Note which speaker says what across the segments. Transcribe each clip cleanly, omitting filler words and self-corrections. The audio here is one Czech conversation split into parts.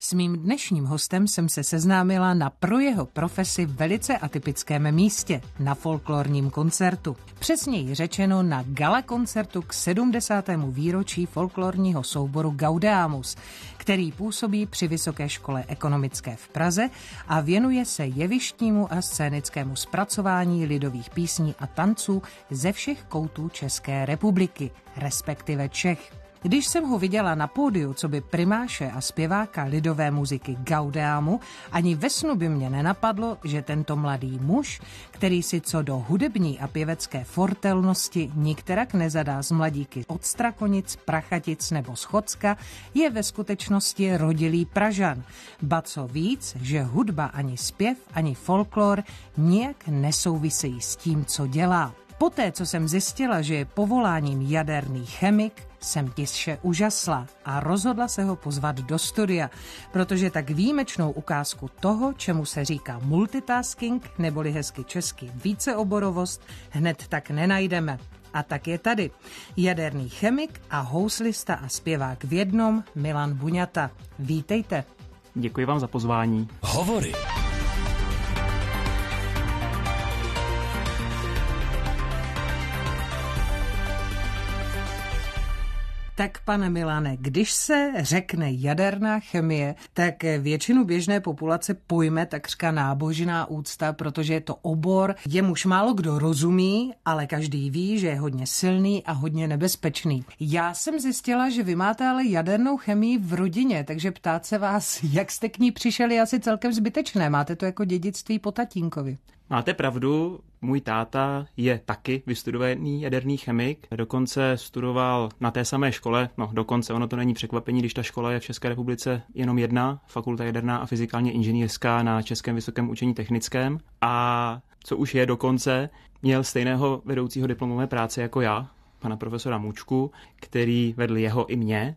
Speaker 1: S mým dnešním hostem jsem se seznámila na pro jeho profesi velice atypickém místě, na folklorním koncertu. Přesněji řečeno na gala koncertu k 70. výročí folklorního souboru Gaudeamus, který působí při Vysoké škole ekonomické v Praze a věnuje se jevištnímu a scénickému zpracování lidových písní a tanců ze všech koutů České republiky, respektive Čech. Když jsem ho viděla na pódiu coby primáše a zpěváka lidové muziky Gaudeamu, ani ve snu by mě nenapadlo, že tento mladý muž, který si co do hudební a pěvecké fortelnosti nikterak nezadá z mladíky od Strakonic, Prachatic nebo Schodska, je ve skutečnosti rodilý Pražan. Ba co víc, že hudba ani zpěv, ani folklor nijak nesouvisejí s tím, co dělá. Poté, co jsem zjistila, že je povoláním jaderný chemik, jsem tiše úžasla a rozhodla se ho pozvat do studia, protože tak výjimečnou ukázku toho, čemu se říká multitasking, neboli hezky česky víceoborovost, hned tak nenajdeme. A tak je tady jaderný chemik a houslista a zpěvák v jednom Milan Buňata. Vítejte.
Speaker 2: Děkuji vám za pozvání.
Speaker 3: Hovory.
Speaker 1: Tak pane Milane, když se řekne jaderná chemie, tak většinu běžné populace pojme takřka nábožná úcta, protože je to obor, jemuž málo kdo rozumí, ale každý ví, že je hodně silný a hodně nebezpečný. Já jsem zjistila, že vy máte ale jadernou chemii v rodině, takže ptát se vás, jak jste k ní přišeli, je asi celkem zbytečné. Máte to jako dědictví po tatínkovi.
Speaker 2: Máte pravdu, můj táta je taky vystudovaný jaderný chemik, dokonce studoval na té samé škole, dokonce ono to není překvapení, když ta škola je v České republice jenom jedna, fakulta jaderná a fyzikálně inženýrská na Českém vysokém učení technickém a co už je dokonce, měl stejného vedoucího diplomové práce jako já, pana profesora Mučku, který vedl jeho i mě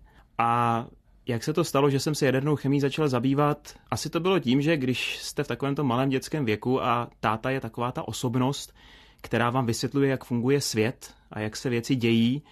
Speaker 2: a jak se to stalo, že jsem se jadernou chemií začal zabývat? Asi to bylo tím, že když jste v takovémto malém dětském věku a táta je taková ta osobnost, která vám vysvětluje, jak funguje svět a jak se věci dějí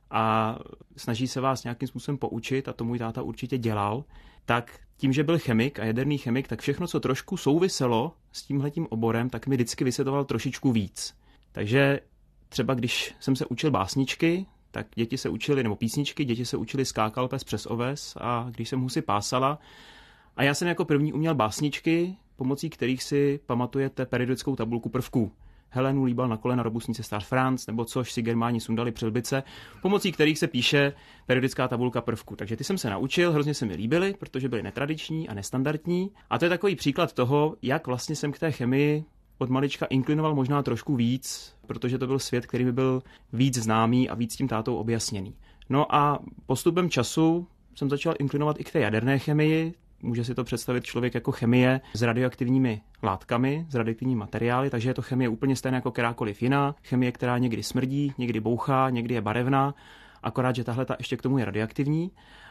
Speaker 2: a snaží se vás nějakým způsobem poučit, a to můj táta určitě dělal, tak tím, že byl chemik a jaderný chemik, tak všechno, co trošku souviselo s tímhletím oborem, tak mi vždycky vysvětloval trošičku víc. Takže třeba když jsem se učil básničky, tak děti se učili, nebo písničky, děti se učili Skákal pes přes oves a když jsem husy pásala. A já jsem jako první uměl básničky, pomocí kterých si pamatujete periodickou tabulku prvků. Helenu líbal na kolena robustní cestář Franc, nebo což si Germáni sundali přilbice, pomocí kterých se píše periodická tabulka prvků. Takže ty jsem se naučil, hrozně se mi líbily, protože byly netradiční a nestandardní. A to je takový příklad toho, jak vlastně jsem k té chemii od malička inklinoval možná trošku víc, protože to byl svět, který mi byl víc známý a víc tím tátou objasněný. No a postupem času jsem začal inklinovat i k té jaderné chemii. Může si to představit člověk jako chemie s radioaktivními látkami, s radioaktivními materiály, takže je to chemie úplně stejná jako kterákoliv jiná. Chemie, která někdy smrdí, někdy bouchá, někdy je barevná, akorát, že tahle ještě k tomu je radioaktivní.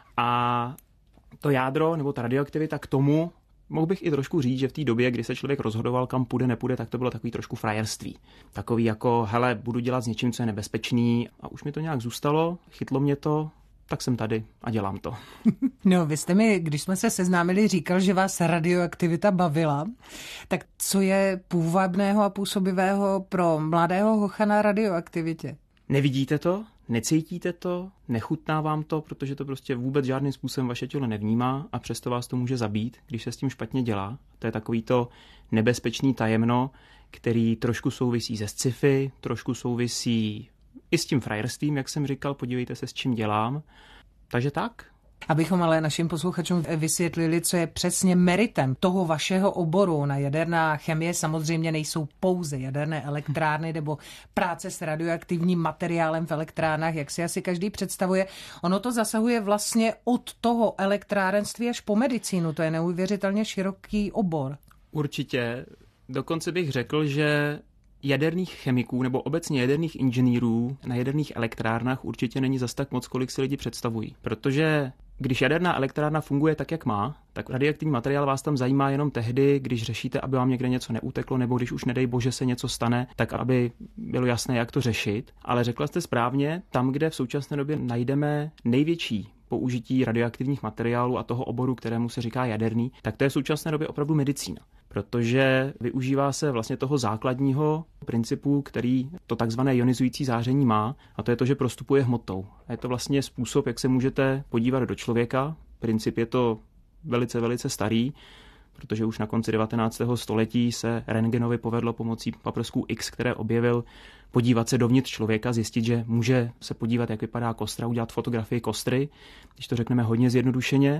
Speaker 2: A to jádro nebo ta radioaktivita k tomu, mohl bych i trošku říct, že v té době, kdy se člověk rozhodoval, kam půjde, nepůjde, tak to bylo takový trošku frajerství. Takový jako, hele, budu dělat s něčím, co je nebezpečný a už mi to nějak zůstalo, chytlo mě to, tak jsem tady a dělám to.
Speaker 1: No, vy jste mi, když jsme se seznámili, říkal, že vás radioaktivita bavila. Tak co je půvabného a působivého pro mladého hocha na radioaktivitě?
Speaker 2: Nevidíte to? Necítíte to, nechutná vám to, protože to prostě vůbec žádným způsobem vaše tělo nevnímá a přesto vás to může zabít, když se s tím špatně dělá. To je takový to nebezpečný tajemno, který trošku souvisí se sci-fi, trošku souvisí i s tím frajerstvím, jak jsem říkal, podívejte se, s čím dělám. Takže tak.
Speaker 1: Abychom ale našim posluchačům vysvětlili, co je přesně meritem toho vašeho oboru. Na jaderná chemie samozřejmě nejsou pouze jaderné elektrárny nebo práce s radioaktivním materiálem v elektrárnách, jak si asi každý představuje. Ono to zasahuje vlastně od toho elektrárenství až po medicínu. To je neuvěřitelně široký obor.
Speaker 2: Určitě. Dokonce bych řekl, že jaderných chemiků nebo obecně jaderných inženýrů na jaderných elektrárnách určitě není zas tak moc, kolik si lidi představují. Protože když jaderná elektrárna funguje tak, jak má, tak radioaktivní materiál vás tam zajímá jenom tehdy, když řešíte, aby vám někde něco neuteklo, nebo když už nedej bože se něco stane, tak aby bylo jasné, jak to řešit. Ale řekla jste správně, tam, kde v současné době najdeme největší použití radioaktivních materiálů a toho oboru, kterému se říká jaderný, tak to je v současné době opravdu medicína. Protože využívá se vlastně toho základního principu, který to takzvané ionizující záření má, a to je to, že prostupuje hmotou. A je to vlastně způsob, jak se můžete podívat do člověka. Princip je to velice, velice starý, protože už na konci 19. století se Röntgenovi povedlo pomocí paprsků X, které objevil, podívat se dovnitř člověka, zjistit, že může se podívat, jak vypadá kostra, udělat fotografii kostry, když to řekneme hodně zjednodušeně.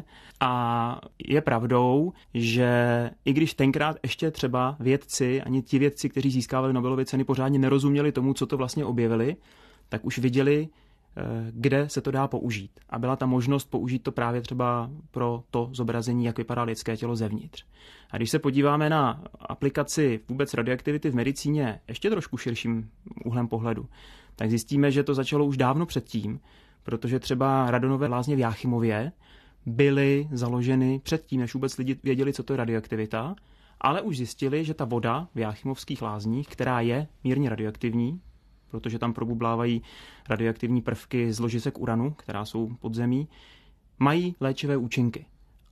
Speaker 2: A je pravdou, že i když tenkrát ještě třeba vědci, ani ti vědci, kteří získávali Nobelovy ceny, pořádně nerozuměli tomu, co to vlastně objevili, tak už viděli, kde se to dá použít. A byla ta možnost použít to právě třeba pro to zobrazení, jak vypadá lidské tělo zevnitř. A když se podíváme na aplikaci vůbec radioaktivity v medicíně ještě trošku širším úhlem pohledu, tak zjistíme, že to začalo už dávno předtím, protože třeba radonové lázně v Jáchymově byly založeny předtím, než vůbec lidi věděli, co to je radioaktivita, ale už zjistili, že ta voda v Jáchymovských lázních, která je mírně radioaktivní, protože tam probublávají radioaktivní prvky z ložisek uranu, která jsou pod zemí, mají léčivé účinky.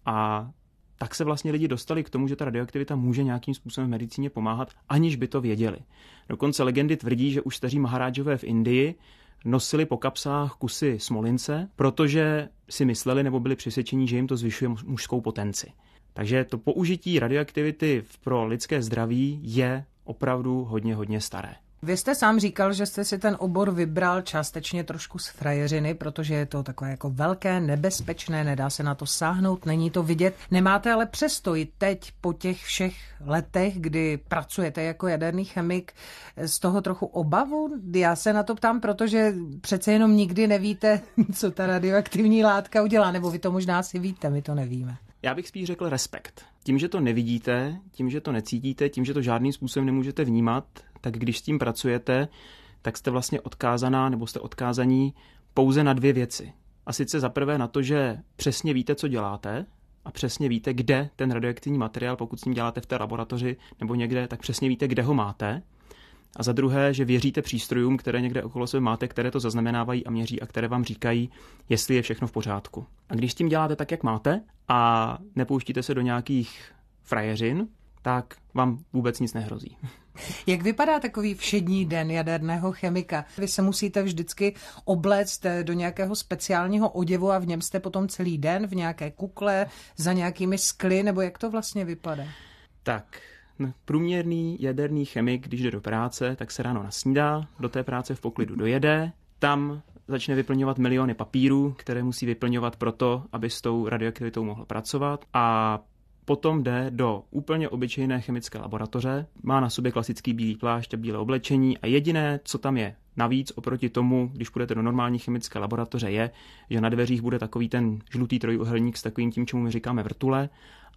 Speaker 2: A tak se vlastně lidi dostali k tomu, že ta radioaktivita může nějakým způsobem v medicíně pomáhat, aniž by to věděli. Dokonce legendy tvrdí, že už staří mahárádžové v Indii nosili po kapsách kusy smolince, protože si mysleli nebo byli přesvědčeni, že jim to zvyšuje mužskou potenci. Takže to použití radioaktivity pro lidské zdraví je opravdu hodně, hodně staré.
Speaker 1: Vy jste sám říkal, že jste si ten obor vybral částečně trošku z frajeřiny, protože je to takové jako velké, nebezpečné, nedá se na to sáhnout, není to vidět. Nemáte ale přesto i teď po těch všech letech, kdy pracujete jako jaderný chemik, z toho trochu obavu? Já se na to ptám, protože přece jenom nikdy nevíte, co ta radioaktivní látka udělá, nebo vy to možná si víte, my to nevíme.
Speaker 2: Já bych spíš řekl respekt. Tím, že to nevidíte, tím, že to necítíte, tím, že to žádným způsobem nemůžete vnímat, tak když s tím pracujete, tak jste vlastně odkázaná nebo jste odkázaní pouze na dvě věci. A sice za prvé na to, že přesně víte, co děláte a přesně víte, kde ten radioaktivní materiál, pokud s ním děláte v té laboratoři nebo někde, tak přesně víte, kde ho máte. A za druhé, že věříte přístrojům, které někde okolo sebe máte, které to zaznamenávají a měří a které vám říkají, jestli je všechno v pořádku. A když s tím děláte tak, jak máte a nepouštíte se do nějakých frajeřin, tak vám vůbec nic nehrozí.
Speaker 1: Jak vypadá takový všední den jaderného chemika? Vy se musíte vždycky obléct do nějakého speciálního oděvu a v něm jste potom celý den v nějaké kukle, za nějakými skly, nebo jak to vlastně vypadá?
Speaker 2: Tak, průměrný jaderný chemik, když jde do práce, tak se ráno nasnídá, do té práce v poklidu dojede, tam začne vyplňovat miliony papírů, které musí vyplňovat proto, aby s tou radioaktivitou mohl pracovat, a potom jde do úplně obyčejné chemické laboratoře, má na sobě klasický bílý plášť a bílé oblečení a jediné, co tam je navíc oproti tomu, když půjdete do normální chemické laboratoře, je, že na dveřích bude takový ten žlutý trojúhelník s takovým tím, čemu my říkáme vrtule,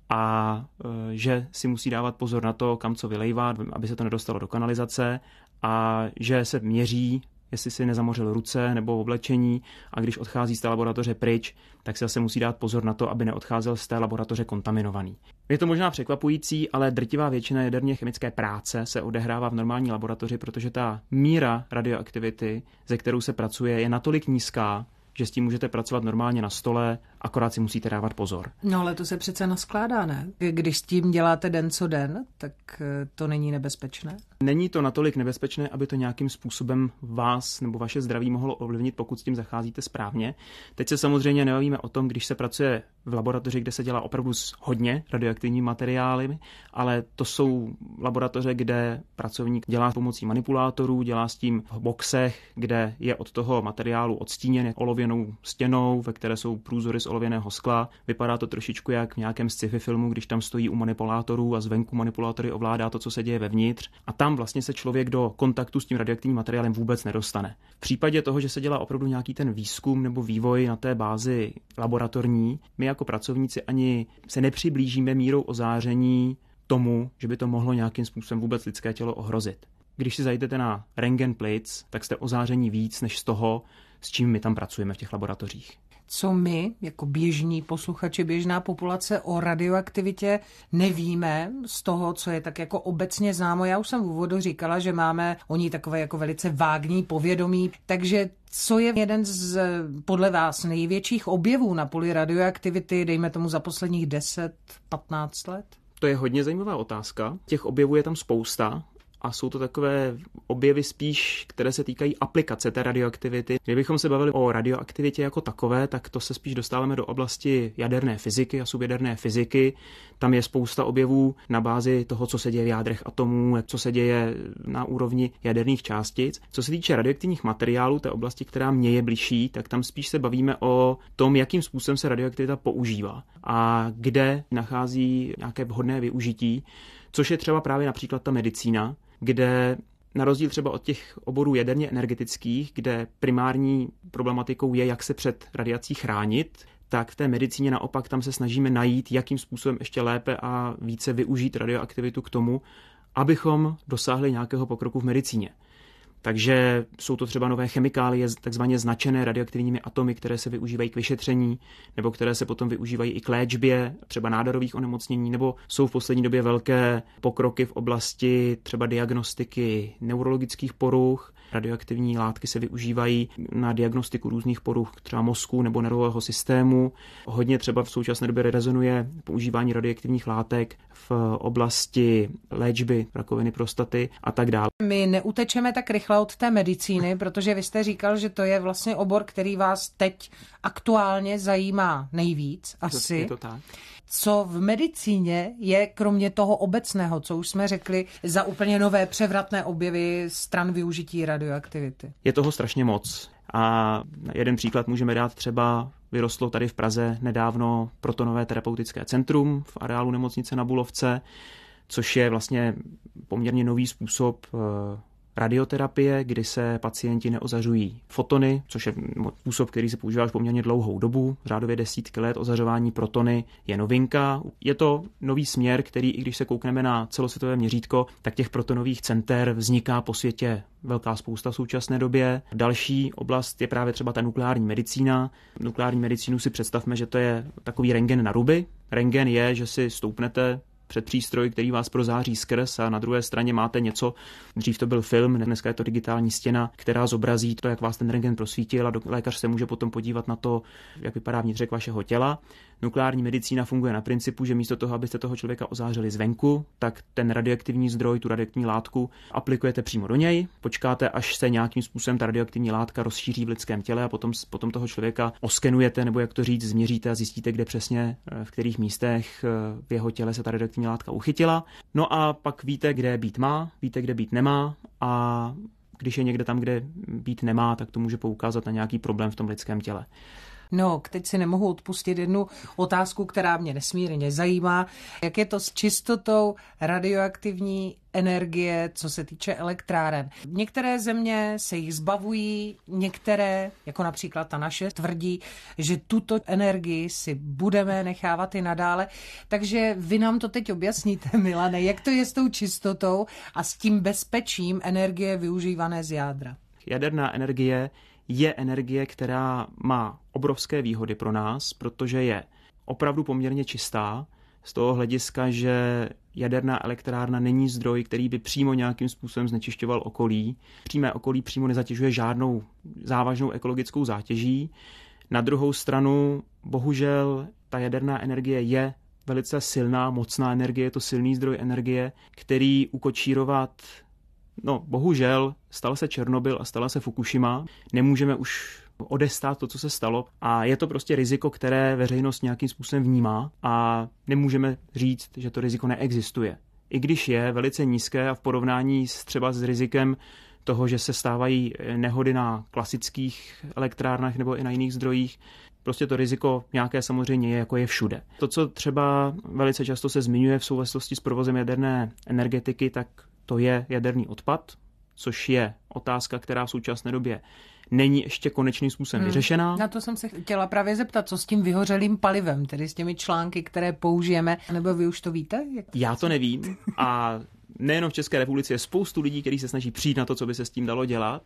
Speaker 2: a že si musí dávat pozor na to, kam co vylejvá, aby se to nedostalo do kanalizace, a že se měří, jestli si nezamořil ruce nebo oblečení, a když odchází z té laboratoře pryč, tak si zase musí dát pozor na to, aby neodcházel z té laboratoře kontaminovaný. Je to možná překvapující, ale drtivá většina jaderně chemické práce se odehrává v normální laboratoři, protože ta míra radioaktivity, ze kterou se pracuje, je natolik nízká, že s tím můžete pracovat normálně na stole, akorát si musíte dávat pozor.
Speaker 1: No ale to se přece naskládá, ne? Když s tím děláte den co den, tak to není nebezpečné?
Speaker 2: Není to natolik nebezpečné, aby to nějakým způsobem vás nebo vaše zdraví mohlo ovlivnit, pokud s tím zacházíte správně. Teď se samozřejmě nebavíme o tom, když se pracuje v laboratoři, kde se dělá opravdu s hodně radioaktivními materiály, ale to jsou laboratoře, kde pracovník dělá pomocí manipulátorů, dělá s tím v boxech, kde je od toho materiálu odstíněn olověnou stěnou, ve které jsou průzory z olověného skla. Vypadá to trošičku jak v nějakém sci-fi filmu, když tam stojí u manipulátorů a zvenku manipulátory ovládá to, co se děje vevnitř, a tam vlastně se člověk do kontaktu s tím radioaktivním materiálem vůbec nedostane. V případě toho, že se dělá opravdu nějaký ten výzkum nebo vývoj na té bázi laboratorní, my jako pracovníci ani se nepřiblížíme mírou ozáření tomu, že by to mohlo nějakým způsobem vůbec lidské tělo ohrozit. Když si zajdete na Röntgen plic, tak jste ozáření víc než z toho, s čím my tam pracujeme v těch laboratořích.
Speaker 1: co my, jako běžní posluchači, běžná populace o radioaktivitě nevíme z toho, co je tak jako obecně známo. Já už jsem v úvodu říkala, že máme o ní takové jako velice vágní povědomí, takže co je jeden z, podle vás, největších objevů na poli radioaktivity, dejme tomu za posledních 10-15 let?
Speaker 2: To je hodně zajímavá otázka. Těch objevů je tam spousta. A jsou to takové objevy spíš, které se týkají aplikace té radioaktivity. Kdybychom se bavili o radioaktivitě jako takové, tak to se spíš dostáváme do oblasti jaderné fyziky a subjaderné fyziky. Tam je spousta objevů na bázi toho, co se děje v jádrech atomů, co se děje na úrovni jaderných částic. Co se týče radioaktivních materiálů, té oblasti, která mně je bližší, tak tam spíš se bavíme o tom, jakým způsobem se radioaktivita používá a kde nachází nějaké vhodné využití, což je třeba právě například ta medicína, kde na rozdíl třeba od těch oborů jaderně energetických, kde primární problematikou je, jak se před radiací chránit, tak v té medicíně naopak tam se snažíme najít, jakým způsobem ještě lépe a více využít radioaktivitu k tomu, abychom dosáhli nějakého pokroku v medicíně. Takže jsou to třeba nové chemikálie, takzvaně značené radioaktivními atomy, které se využívají k vyšetření, nebo které se potom využívají i k léčbě, třeba nádorových onemocnění, nebo jsou v poslední době velké pokroky v oblasti třeba diagnostiky neurologických poruch. Radioaktivní látky se využívají na diagnostiku různých poruch, třeba mozku nebo nervového systému. Hodně třeba v současné době rezonuje používání radioaktivních látek v oblasti léčby rakoviny prostaty a tak dále.
Speaker 1: My neutečeme tak rychle od té medicíny, protože vy jste říkal, že to je vlastně obor, který vás teď aktuálně zajímá nejvíc asi.
Speaker 2: Je to tak.
Speaker 1: Co v medicíně je, kromě toho obecného, co už jsme řekli, za úplně nové převratné objevy stran využití radioaktivity?
Speaker 2: Je toho strašně moc. A jeden příklad můžeme dát třeba, vyrostlo tady v Praze nedávno protonové terapeutické centrum v areálu nemocnice na Bulovce, což je vlastně poměrně nový způsob radioterapie, kdy se pacienti neozařují fotony, což je způsob, který se používá už poměrně dlouhou dobu, řádově desítky let. Ozařování protony je novinka. Je to nový směr, který, i když se koukneme na celosvětové měřítko, tak těch protonových center vzniká po světě velká spousta v současné době. Další oblast je právě třeba ta nukleární medicína. Nukleární medicínu si představme, že to je takový rentgen na ruby. Rentgen je, že si stoupnete před přístroj, který vás prozáří skrz a na druhé straně máte něco, dřív to byl film, dneska je to digitální stěna, která zobrazí to, jak vás ten rentgen prosvítil a lékař se může potom podívat na to, jak vypadá vnitřek vašeho těla. Nukleární medicína funguje na principu, že místo toho, abyste toho člověka ozářili zvenku, tak ten radioaktivní zdroj, tu radioaktivní látku aplikujete přímo do něj, počkáte, až se nějakým způsobem ta radioaktivní látka rozšíří v lidském těle a potom toho člověka oskenujete, nebo jak to říct, změříte a zjistíte, kde přesně, v kterých místech v jeho těle se ta radioaktivní látka uchytila. No a pak víte, kde být má, víte, kde být nemá a když je někde tam, kde být nemá, tak to může poukázat na nějaký problém v tom lidském těle.
Speaker 1: No, teď si nemohu odpustit jednu otázku, která mě nesmírně zajímá. Jak je to s čistotou radioaktivní energie, co se týče elektráren? Některé země se jich zbavují, některé, jako například ta naše, tvrdí, že tuto energii si budeme nechávat i nadále. Takže vy nám to teď objasníte, Milane, jak to je s tou čistotou a s tím bezpečím energie využívané z jádra?
Speaker 2: Jaderná energie je energie, která má obrovské výhody pro nás, protože je opravdu poměrně čistá z toho hlediska, že jaderná elektrárna není zdroj, který by přímo nějakým způsobem znečišťoval okolí. Přímé okolí přímo nezatěžuje žádnou závažnou ekologickou zátěží. Na druhou stranu, bohužel, ta jaderná energie je velice silná, mocná energie, je to silný zdroj energie, který ukočírovat. No, bohužel, stal se Černobyl a stala se Fukušima. Nemůžeme už odestát to, co se stalo. A je to prostě riziko, které veřejnost nějakým způsobem vnímá a nemůžeme říct, že to riziko neexistuje. I když je velice nízké a v porovnání třeba s rizikem toho, že se stávají nehody na klasických elektrárnách nebo i na jiných zdrojích, prostě to riziko nějaké samozřejmě je, jako je všude. To, co třeba velice často se zmiňuje v souvislosti s provozem jaderné energetiky, tak to je jaderný odpad, což je otázka, která v současné době není ještě konečným způsobem vyřešená.
Speaker 1: Na to jsem se chtěla právě zeptat, co s tím vyhořelým palivem, tedy s těmi články, které použijeme, nebo vy už to víte?
Speaker 2: Já to nevím a nejenom v České republice je spoustu lidí, kteří se snaží přijít na to, co by se s tím dalo dělat.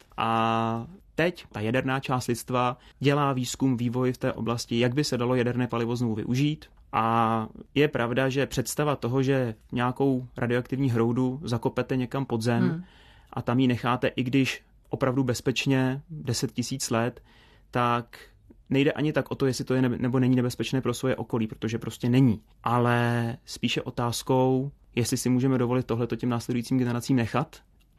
Speaker 2: A teď ta jaderná část lidstva dělá výzkum, vývoj v té oblasti, jak by se dalo jaderné palivo znovu využít. A je pravda, že představa toho, že nějakou radioaktivní hroudu zakopete někam pod zem a tam ji necháte, i když opravdu bezpečně 10 000 let, tak nejde ani tak o to, jestli to je nebo není nebezpečné pro svoje okolí, protože prostě není. Ale spíše otázkou, jestli si můžeme dovolit tohleto těm následujícím generacím nechat.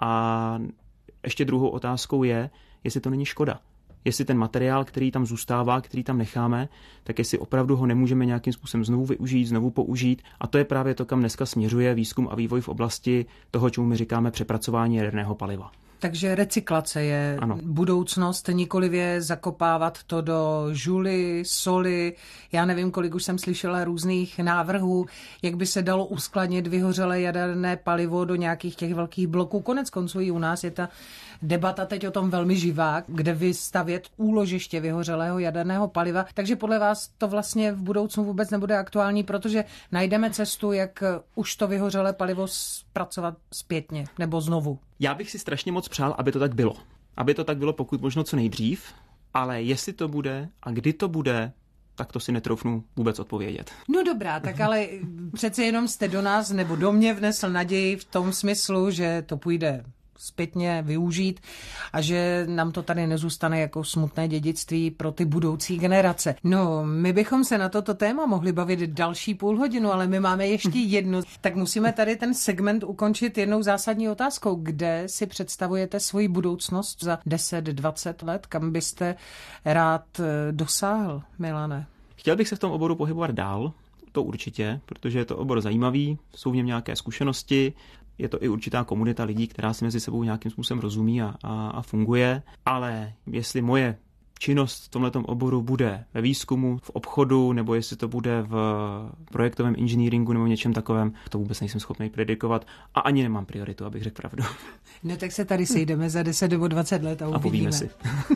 Speaker 2: A ještě druhou otázkou je, jestli to není škoda. Jestli ten materiál, který tam zůstává, který tam necháme, tak jestli opravdu ho nemůžeme nějakým způsobem znovu využít, znovu použít. A to je právě to, kam dneska směřuje výzkum a vývoj v oblasti toho, čemu my říkáme přepracování jaderného paliva.
Speaker 1: Takže recyklace je budoucnost, nikoliv zakopávat to do žuly, soli. Já nevím, kolik už jsem slyšela různých návrhů, jak by se dalo uskladnit vyhořelé jaderné palivo do nějakých těch velkých bloků. Konec konců i u nás je ta debata teď o tom velmi živá, kde vystavět úložiště vyhořelého jaderného paliva. Takže podle vás to vlastně v budoucnu vůbec nebude aktuální, protože najdeme cestu, jak už to vyhořelé palivo zpracovat zpětně nebo znovu.
Speaker 2: Já bych si strašně moc přál, aby to tak bylo. Aby to tak bylo pokud možno co nejdřív, ale jestli to bude a kdy to bude, tak to si netroufnu vůbec odpovědět.
Speaker 1: No dobrá, tak ale přece jenom jste do nás nebo do mě vnesl naději v tom smyslu, že to půjde zpětně využít a že nám to tady nezůstane jako smutné dědictví pro ty budoucí generace. No, my bychom se na toto téma mohli bavit další půl hodinu, ale my máme ještě jednu. Tak musíme tady ten segment ukončit jednou zásadní otázkou. Kde si představujete svoji budoucnost za 10-20 let? Kam byste rád dosáhl, Milane?
Speaker 2: Chtěl bych se v tom oboru pohybovat dál, to určitě, protože je to obor zajímavý, jsou v něm nějaké zkušenosti, je to i určitá komunita lidí, která si mezi sebou nějakým způsobem rozumí a funguje, ale jestli moje činnost v tomhletom oboru bude ve výzkumu, v obchodu, nebo jestli to bude v projektovém inženýringu nebo něčem takovém, to vůbec nejsem schopný predikovat a ani nemám prioritu, abych řekl pravdu.
Speaker 1: No tak se tady sejdeme za 10 nebo 20 let a uvidíme.
Speaker 2: A povíme si.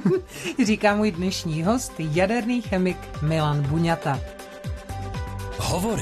Speaker 1: Říká můj dnešní host, jaderný chemik Milan Buňata.
Speaker 3: Hovory.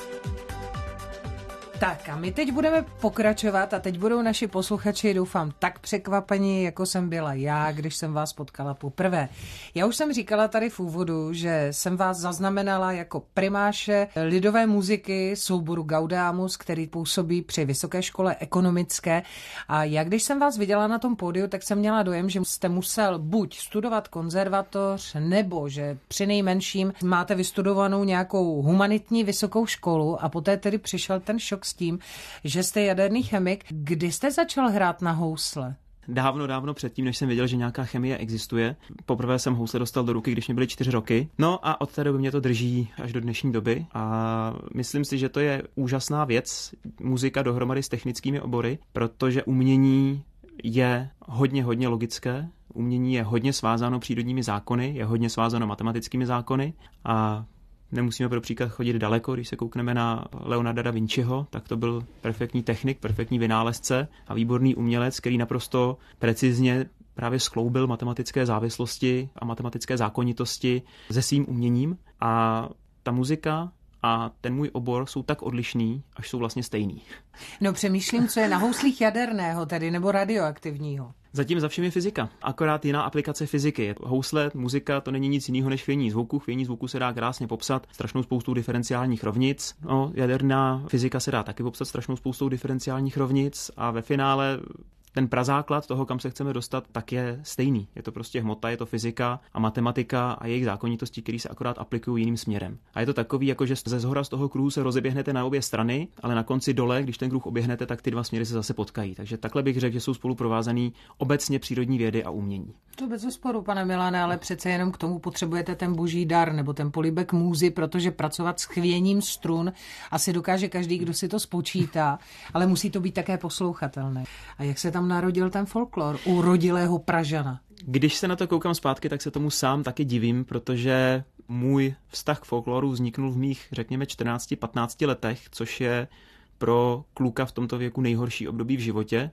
Speaker 1: Tak a my teď budeme pokračovat a teď budou naši posluchači, doufám, tak překvapení, jako jsem byla já, když jsem vás potkala poprvé. Já už jsem říkala tady v úvodu, že jsem vás zaznamenala jako primáše lidové muziky souboru Gaudeamus, který působí při Vysoké škole ekonomické. A já, když jsem vás viděla na tom pódiu, tak jsem měla dojem, že jste musel buď studovat konzervatoř, nebo že přinejmenším máte vystudovanou nějakou humanitní vysokou školu a poté tedy přišel ten šok s tím, že jste jaderný chemik. Kdy jste začal hrát na housle?
Speaker 2: Dávno předtím, než jsem věděl, že nějaká chemie existuje. Poprvé jsem housle dostal do ruky, když mi byly 4 roky. No a od té doby mě to drží až do dnešní doby. A myslím si, že to je úžasná věc, muzika dohromady s technickými obory, protože umění je hodně logické. Umění je hodně svázáno přírodními zákony, je hodně svázáno matematickými zákony a nemusíme pro příklad chodit daleko, když se koukneme na Leonarda da Vinciho, tak to byl perfektní technik, perfektní vynálezce a výborný umělec, který naprosto precizně právě skloubil matematické závislosti a matematické zákonitosti se svým uměním. A ta muzika a ten můj obor jsou tak odlišný, až jsou vlastně stejný.
Speaker 1: No přemýšlím, co je na houslích jaderného tedy, nebo radioaktivního.
Speaker 2: Zatím za všem je fyzika, akorát jiná aplikace fyziky. Housle, muzika, to není nic jiného než chvění zvuku. Chvění zvuku se dá krásně popsat strašnou spoustou diferenciálních rovnic. No, jaderná fyzika se dá taky popsat strašnou spoustou diferenciálních rovnic a ve finále ten prazáklad toho, kam se chceme dostat, tak je stejný. Je to prostě hmota, je to fyzika a matematika a jejich zákonitosti, které se akorát aplikují jiným směrem. A je to takový, jako že ze zhora z toho kruhu se rozeběhnete na obě strany, ale na konci dole, když ten kruh oběhnete, tak ty dva směry se zase potkají. Takže takhle bych řekl, že jsou spolu provázaný obecně přírodní vědy a umění.
Speaker 1: To bez sporu, pane Milane, ale přece jenom k tomu potřebujete ten boží dar nebo ten polibek můzy, protože pracovat s chvěním strun asi dokáže každý, kdo si to spočítá, ale musí to být také poslouchatelné. A jak se tam narodil ten folklor u rodilého Pražana?
Speaker 2: Když se na to koukám zpátky, tak se tomu sám taky divím, protože můj vztah k folkloru vzniknul v mých, řekněme, 14-15 letech, což je pro kluka v tomto věku nejhorší období v životě.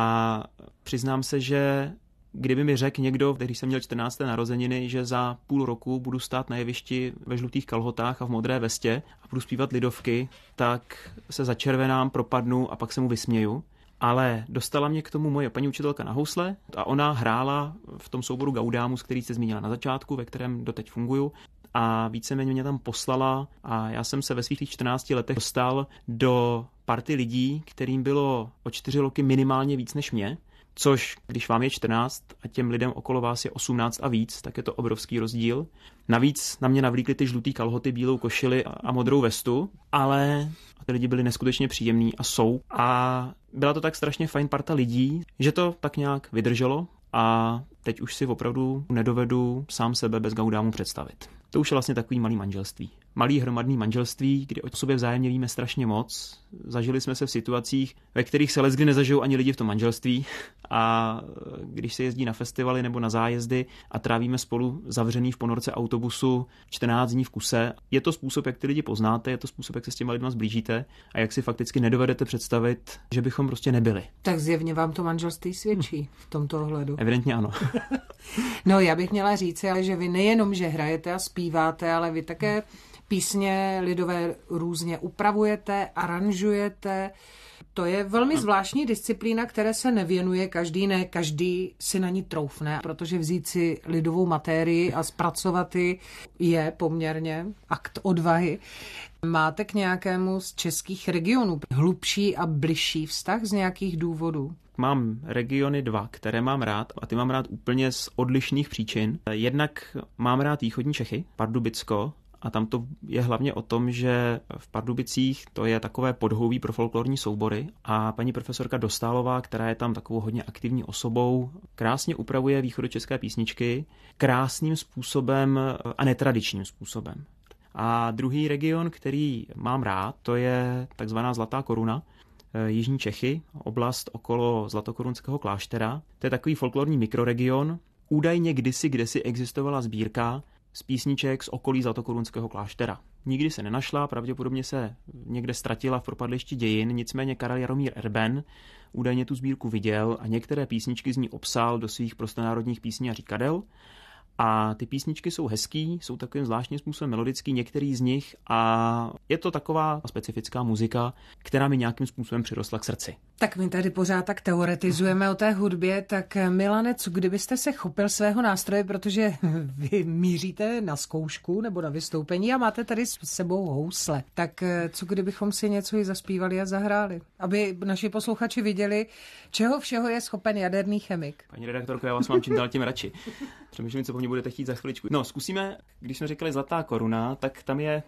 Speaker 2: A přiznám se, že kdyby mi řekl někdo, když jsem měl 14. narozeniny, že za půl roku budu stát na jevišti ve žlutých kalhotách a v modré vestě a budu zpívat lidovky, tak se začervenám, propadnu a pak se mu vysměju. ale dostala mě k tomu moje paní učitelka na housle a ona hrála v tom souboru Gaudamus, který jste zmínila na začátku, ve kterém doteď funguju. A víceméně mě tam poslala a já jsem se ve svých 14 letech dostal do party lidí, kterým bylo o 4 roky minimálně víc než mě, což když vám je 14 a těm lidem okolo vás je 18 a víc, tak je to obrovský rozdíl. Navíc na mě navlíkli ty žlutý kalhoty, bílou košili a modrou vestu, ale ty lidi byli neskutečně příjemní a jsou. A byla to tak strašně fajn parta lidí, že to tak nějak vydrželo a teď už si opravdu nedovedu sám sebe bez Gaudamu představit. To už je vlastně takový malý manželství. Malý hromadný manželství, kdy o sobě vzájemně víme strašně moc. Zažili jsme se v situacích, ve kterých se leckdy nezažijou ani lidi v tom manželství. A když se jezdí na festivaly nebo na zájezdy a trávíme spolu zavřený v ponorce autobusu 14 dní v kuse, je to způsob, jak ty lidi poznáte, je to způsob, jak se s těma lidma zblížíte a jak si fakticky nedovedete představit, že bychom prostě nebyli.
Speaker 1: Tak zjevně vám to manželství svědčí v tomto ohledu.
Speaker 2: Evidentně ano.
Speaker 1: No, já bych měla říct, ale že vy nejenom, že hrajete a zpíváte, ale vy také písně lidové různě upravujete, aranžujete. To je velmi zvláštní disciplína, které se nevěnuje každý, ne každý si na ní troufne, protože vzít si lidovou matérii a zpracovat ji je poměrně akt odvahy. Máte k nějakému z českých regionů hlubší a bližší vztah z nějakých důvodů?
Speaker 2: Mám regiony 2, které mám rád a ty mám rád úplně z odlišných příčin. Jednak mám rád východní Čechy, Pardubicko, a tam to je hlavně o tom, že v Pardubicích to je takové podhoubí pro folklorní soubory a paní profesorka Dostálová, která je tam takovou hodně aktivní osobou, krásně upravuje východočeské písničky krásným způsobem a netradičním způsobem. A druhý region, který mám rád, to je takzvaná Zlatá Koruna, Jižní Čechy, oblast okolo Zlatokorunského kláštera. To je takový folklorní mikroregion. Údajně kdesi existovala sbírka z písniček z okolí Zlatokorunského kláštera. Nikdy se nenašla, pravděpodobně se někde ztratila v propadlišti dějin, nicméně Karel Jaromír Erben údajně tu sbírku viděl a některé písničky z ní obsal do svých prostonárodních písní a říkadel. A ty písničky jsou hezký, jsou takovým zvláštním způsobem melodický, některý z nich a je to taková specifická muzika, která mi nějakým způsobem přirostla k srdci.
Speaker 1: Tak my tady pořád tak teoretizujeme o té hudbě, tak Milane, co kdybyste se chopil svého nástroje, protože vy míříte na zkoušku nebo na vystoupení a máte tady s sebou housle. Tak co kdybychom si něco i zaspívali a zahráli? Aby naši posluchači viděli, čeho všeho je schopen jaderný chemik.
Speaker 2: Paní redaktorko, já vás mám čím dál tím radši. Přemýšlím, co po mně budete chtít za chviličku. No, zkusíme, když jsme říkali Zlatá koruna, tak tam je...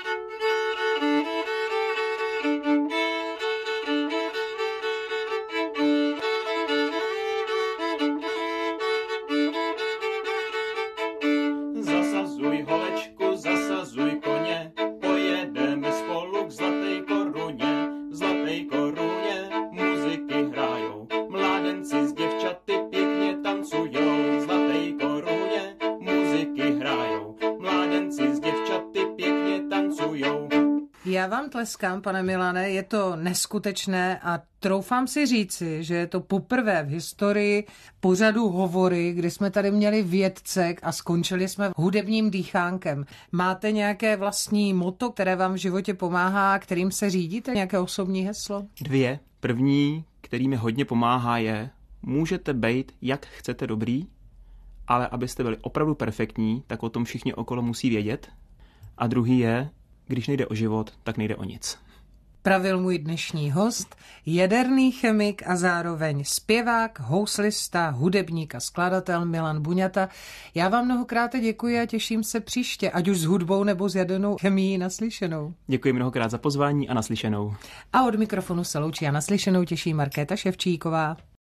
Speaker 2: Zasazuj holečku, zasazuj koně, pojedeme spolu k Zlaté koruně. V Zlaté koruně muziky hrajou, mládenci s děvčaty pěkně tancujou. V Zlaté koruně muziky hrajou, mládenci s děvčaty pěkně tancujou. Já vám tleskám, pane Milane, je to neskutečné a troufám si říci, že je to poprvé v historii pořadu Hovory, kdy jsme tady měli vědce a skončili jsme hudebním dýchánkem. Máte nějaké vlastní motto, které vám v životě pomáhá, kterým se řídíte? Nějaké osobní heslo? 2. První, který mi hodně pomáhá, je: můžete být, jak chcete dobrý, ale abyste byli opravdu perfektní, tak o tom všichni okolo musí vědět. A druhý je: když nejde o život, tak nejde o nic. Pravil můj dnešní host, jaderný chemik a zároveň zpěvák, houslista, hudebník a skladatel Milan Buňata. Já vám mnohokrát děkuji a těším se příště, ať už s hudbou nebo s jadernou chemií. Naslyšenou. Děkuji mnohokrát za pozvání a naslyšenou. A od mikrofonu se loučí a naslyšenou těší Markéta Ševčíková.